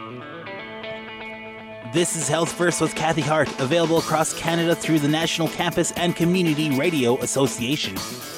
This is Health First with Kathy Hart, available across Canada through the National Campus and Community Radio Association.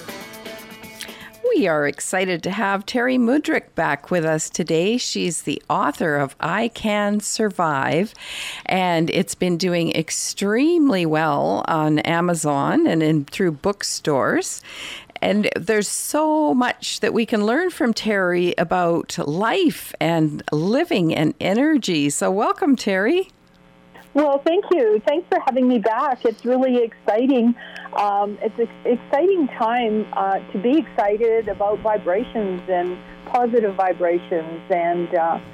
We are excited to have Terry Mudryk back with us today. She's the author of I Can Survive, and it's been doing extremely well on Amazon and through bookstores. And there's so much that we can learn from Terry about life and living and energy. So welcome, Terry. Well, thank you. Thanks for having me back. It's really exciting. It's an exciting time to be excited about vibrations and positive vibrations. And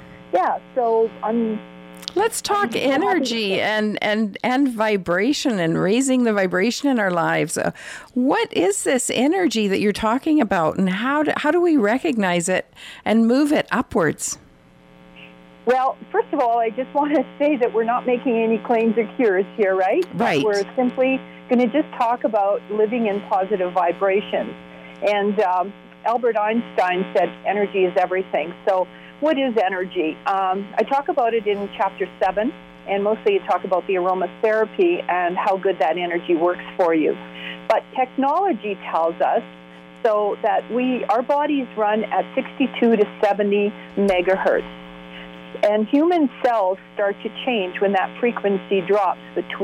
so Let's talk energy and vibration and raising the vibration in our lives. What is this energy that you're talking about, and how do we recognize it and move it upwards? Well, first of all, I just want to say that we're not making any claims or cures here, right? Right. We're simply going to just talk about living in positive vibrations. And Albert Einstein said energy is everything. So what is energy? I talk about it in Chapter 7, and mostly I talk about the aromatherapy and how good that energy works for you. But technology tells us so that our bodies run at 62 to 70 megahertz. And human cells start to change when that frequency drops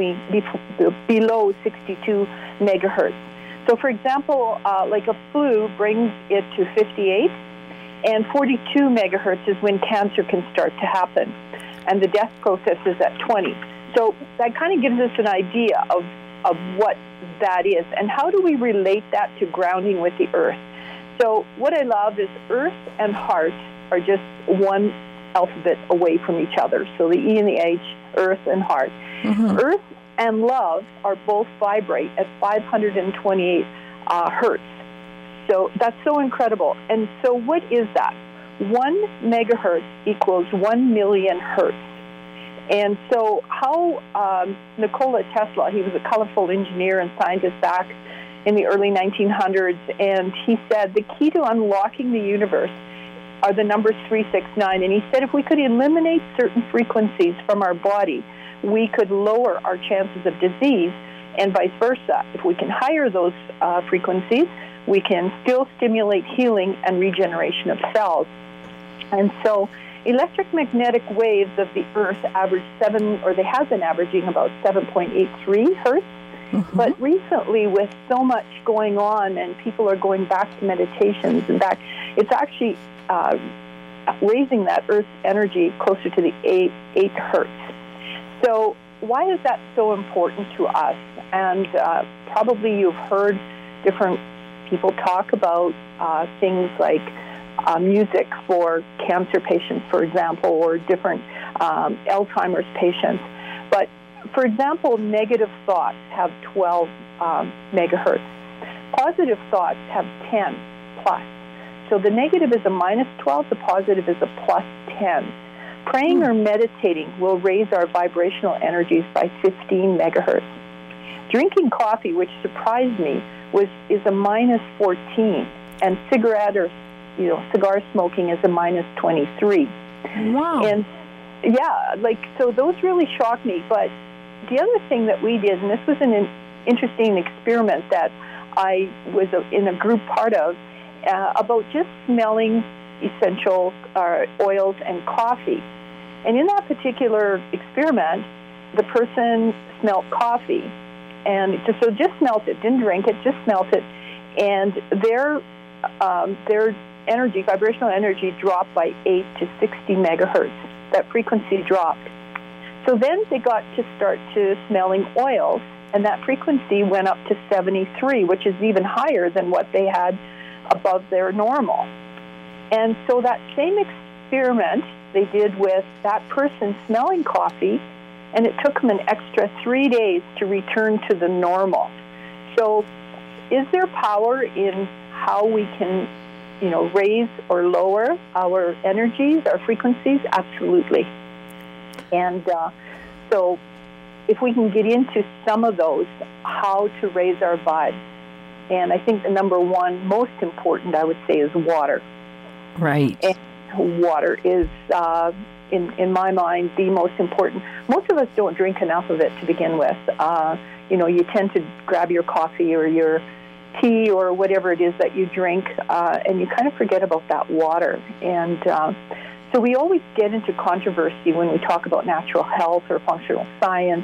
below 62 megahertz. So, for example, like a flu brings it to 58, and 42 megahertz is when cancer can start to happen, and the death process is at 20. So that kind of gives us an idea of what that is, and how do we relate that to grounding with the earth. So what I love is earth and heart are just one alphabet away from each other. So the E and the H, earth and heart. Mm-hmm. Earth and love are both vibrate at 528 hertz. So that's so incredible. And so what is that? 1 megahertz equals 1 million hertz. And so how Nikola Tesla, he was a colorful engineer and scientist back in the early 1900s, and he said the key to unlocking the universe are the numbers 3, 6, 9. And he said if we could eliminate certain frequencies from our body, we could lower our chances of disease, and vice versa. If we can higher those frequencies, we can still stimulate healing and regeneration of cells. And so electromagnetic waves of the Earth they have been averaging about 7.83 hertz. Mm-hmm. But recently, with so much going on and people are going back to meditations, in fact, it's actually raising that Earth energy closer to the 8 hertz. So why is that so important to us? And probably you've heard different people talk about things like music for cancer patients, for example, or different Alzheimer's patients. But, for example, negative thoughts have 12 megahertz. Positive thoughts have 10 plus. So the negative is a minus 12, the positive is a plus 10. Praying or meditating will raise our vibrational energies by 15 megahertz. Drinking coffee, which surprised me, is a minus 14, and cigar smoking is a minus 23. Wow. And so those really shocked me. But the other thing that we did, and this was an interesting experiment that I was in a group part of, about just smelling essential oils and coffee. And in that particular experiment, the person smelled coffee, and just smelt it, didn't drink it, just smelt it, and their energy, vibrational energy, dropped by 8 to 60 megahertz. That frequency dropped. So then they got to start to smelling oils, and that frequency went up to 73, which is even higher than what they had above their normal. And so that same experiment they did with that person smelling coffee, and it took them an extra 3 days to return to the normal. So is there power in how we can, raise or lower our energies, our frequencies? Absolutely. And so if we can get into some of those, how to raise our vibes. And I think the number one most important, I would say, is water. Right. And water is in my mind, the most important. Most of us don't drink enough of it to begin with. You tend to grab your coffee or your tea or whatever it is that you drink, and you kind of forget about that water. And so we always get into controversy when we talk about natural health or functional science,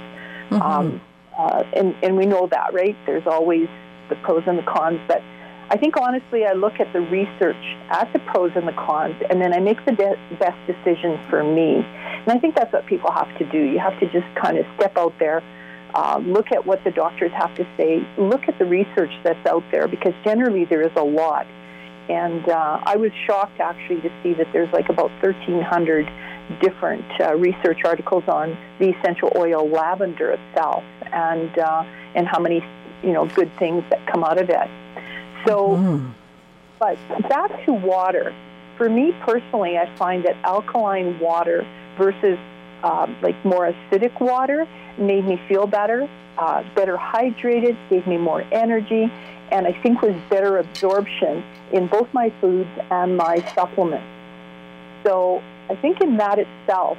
and we know that, right? There's always the pros and the cons, but I think honestly I look at the research, at the pros and the cons, and then I make the best decision for me. And I think that's what people have to do. You have to just kind of step out there, look at what the doctors have to say, look at the research that's out there, because generally there is a lot. And I was shocked actually to see that there's like about 1,300 different research articles on the essential oil lavender itself, and how many good things that come out of it. So, but back to water. For me personally, I find that alkaline water versus like more acidic water made me feel better, better hydrated, gave me more energy, and I think was better absorption in both my foods and my supplements. So I think in that itself,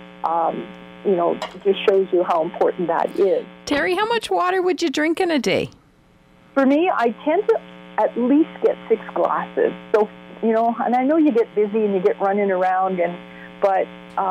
just shows you how important that is. Terry, how much water would you drink in a day? For me, I tend to at least get 6 glasses. So, and I know you get busy and you get running around, but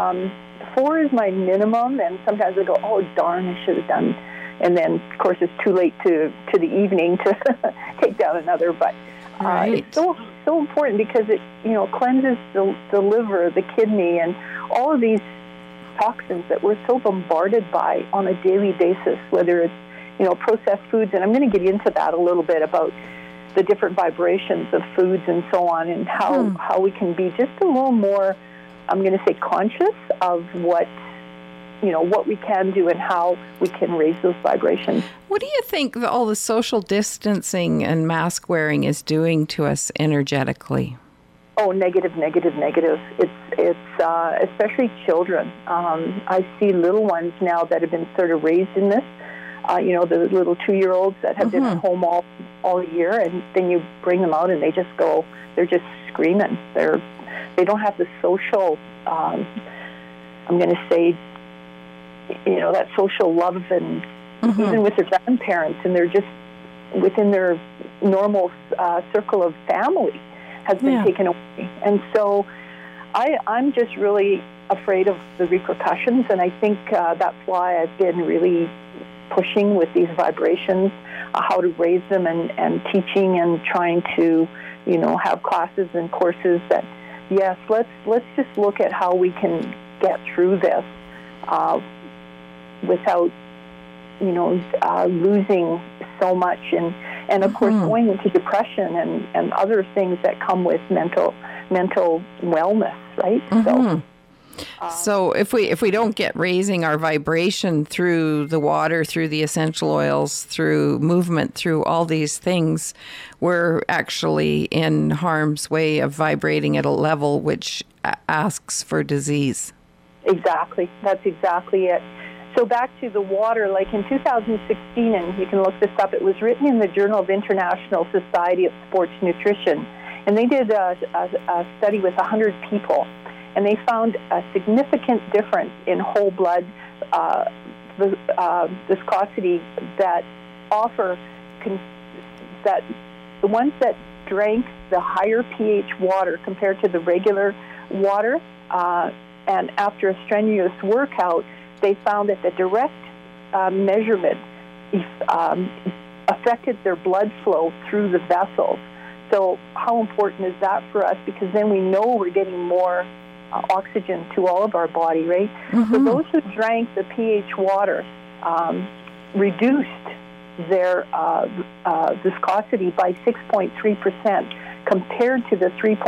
4 is my minimum, and sometimes I go, oh, darn, I should have done. And then, of course, it's too late to the evening to take down another. But it's so important because it, cleanses the liver, the kidney, and all of these toxins that we're so bombarded by on a daily basis, whether it's, processed foods. And I'm going to get into that a little bit about the different vibrations of foods and so on, and how we can be just a little more, I'm going to say, conscious of what we can do and how we can raise those vibrations. What do you think all the social distancing and mask wearing is doing to us energetically? Oh, negative. It's especially children. I see little ones now that have been sort of raised in this. The little 2-year-olds that have been at home all year, and then you bring them out and they're just screaming. They don't have the social, I'm going to say, that social love, and even with their grandparents, and they're just within their normal circle of family has been taken away. And so I'm just really afraid of the repercussions, and I think that's why I've been really pushing with these vibrations, how to raise them, and teaching and trying to, have classes and courses that, yes, let's just look at how we can get through this without, losing so much, and of course going into depression and other things that come with mental wellness, right? So if we don't get raising our vibration through the water, through the essential oils, through movement, through all these things, we're actually in harm's way of vibrating at a level which asks for disease. Exactly. That's exactly it. So back to the water, like in 2016, and you can look this up, it was written in the Journal of International Society of Sports Nutrition, and they did a study with 100 people. And they found a significant difference in whole blood viscosity that that the ones that drank the higher pH water compared to the regular water, and after a strenuous workout, they found that the direct measurement affected their blood flow through the vessels. So how important is that for us? Because then we know we're getting more oxygen to all of our body, right? So those who drank the pH water reduced their viscosity by 6.3% compared to the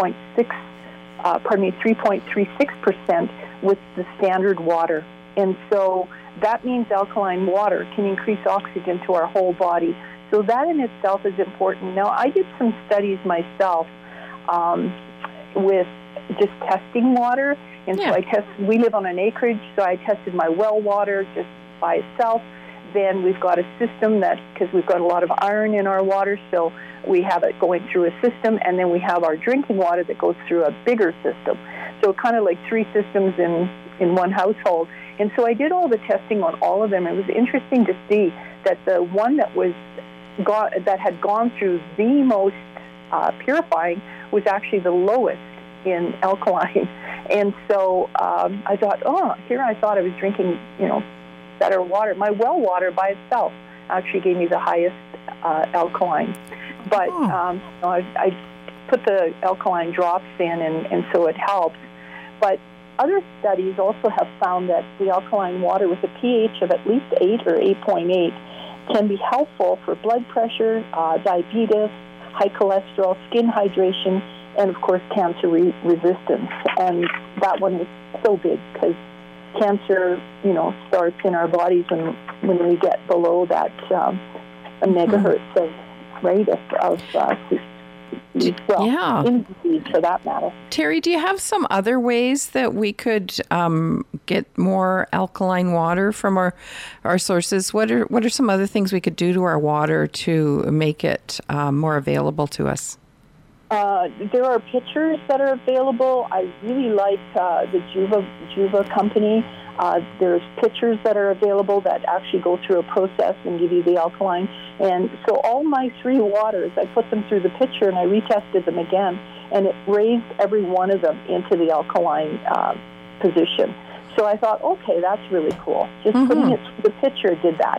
3.36% with the standard water. And so that means alkaline water can increase oxygen to our whole body. So that in itself is important. Now, I did some studies myself with just testing water, and so we live on an acreage, so I tested my well water just by itself. Then we've got a system because we've got a lot of iron in our water, so we have it going through a system, and then we have our drinking water that goes through a bigger system. So kind of like 3 systems in one household. And so I did all the testing on all of them. It was interesting to see that the one that had gone through the most purifying was actually the lowest in alkaline. And so I thought, I thought I was drinking, better water. My well water by itself actually gave me the highest alkaline. But I put the alkaline drops in, and so it helps. But other studies also have found that the alkaline water with a pH of at least 8 or 8.8 can be helpful for blood pressure, diabetes, high cholesterol, skin hydration, and, of course, cancer resistance. And that one is so big because cancer, starts in our bodies when we get below that a megahertz rate of in disease for that matter. Terry, do you have some other ways that we could get more alkaline water from our sources? What are some other things we could do to our water to make it more available to us? There are pitchers that are available. I really like the Juva company. There's pitchers that are available that actually go through a process and give you the alkaline. And so all my 3 waters, I put them through the pitcher and I retested them again, and it raised every one of them into the alkaline position. So I thought, okay, that's really cool. Just putting it through the pitcher did that.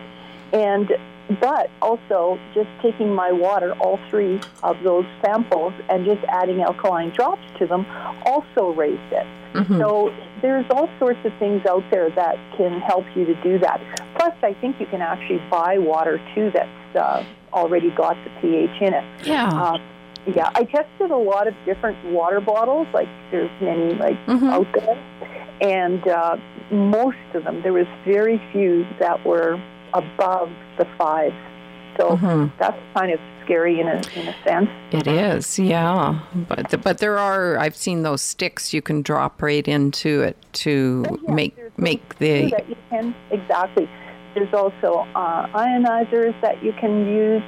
But also just taking my water, all 3 of those samples, and just adding alkaline drops to them also raised it. So there's all sorts of things out there that can help you to do that. Plus, I think you can actually buy water, too, that's already got the pH in it. Yeah. I tested a lot of different water bottles, like there's many out there. And most of them, there was very few that were above the 5. So that's kind of scary in a sense. It is, yeah. But there are, I've seen those sticks you can drop right into it to make the... That you can, exactly. There's also ionizers that you can use.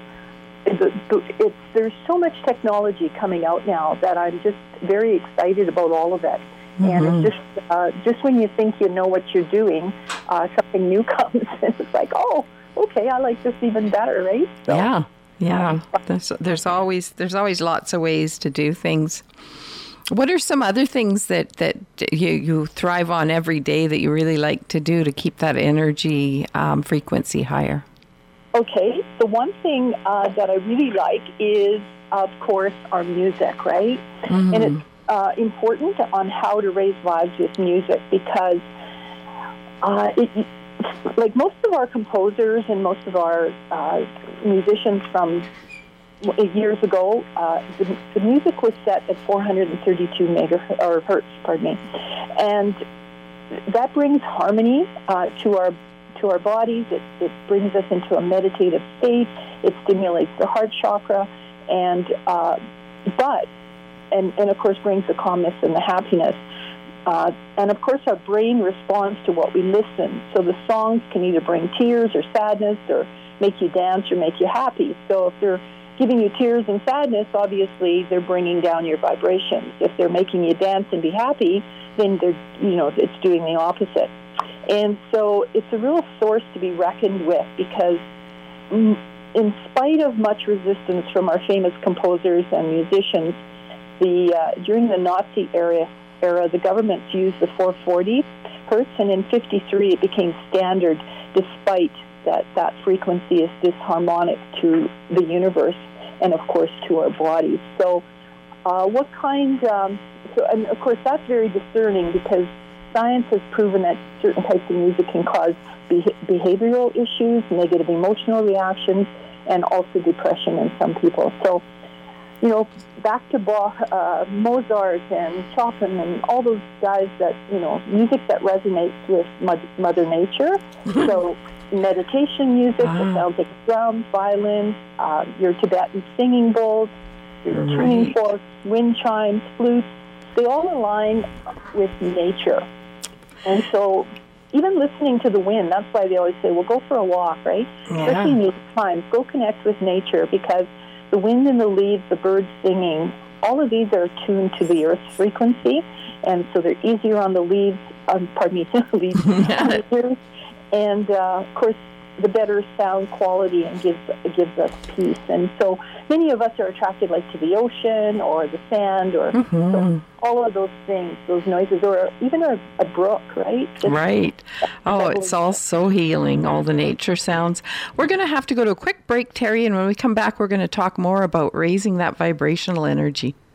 There's so much technology coming out now that I'm just very excited about all of it. And it's just when you think you know what you're doing, something new comes, and it's like, oh, okay, I like this even better, right? So, yeah. There's always lots of ways to do things. What are some other things that you thrive on every day that you really like to do to keep that energy frequency higher? Okay, the one thing that I really like is, of course, our music, right? And it's important on how to raise vibes with music because like most of our composers and most of our musicians from years ago, the music was set at 432 hertz, and that brings harmony to our bodies. It brings us into a meditative state. It stimulates the heart chakra, and of course brings the calmness and the happiness. And of course our brain responds to what we listen. So the songs can either bring tears or sadness or make you dance or make you happy. So if they're giving you tears and sadness, obviously they're bringing down your vibrations. If they're making you dance and be happy, then it's doing the opposite. And so it's a real source to be reckoned with because in spite of much resistance from our famous composers and musicians, during the Nazi era, the government used the 440 hertz, and in 1953 it became standard, despite that frequency is disharmonic to the universe and, of course, to our bodies. So, and of course that's very discerning because science has proven that certain types of music can cause behavioral issues, negative emotional reactions, and also depression in some people. So, back to Bach, Mozart and Chopin and all those guys that, music that resonates with Mother Nature. So meditation music, the sounds like drums, violins, your Tibetan singing bowls, your tuning forks, wind chimes, flutes, they all align with nature. And so even listening to the wind, that's why they always say, well, go for a walk, right? Especially in these times, go connect with nature because the wind in the leaves, the birds singing, all of these are tuned to the Earth's frequency, and so they're easier on the leaves, leaves, on the ears, and of course, the better sound quality and gives us peace. And so many of us are attracted like to the ocean or the sand or so all of those things, those noises, or even a brook, right? Right. Oh, it's all so healing, all the nature sounds. We're going to have to go to a quick break, Terry, and when we come back, we're going to talk more about raising that vibrational energy.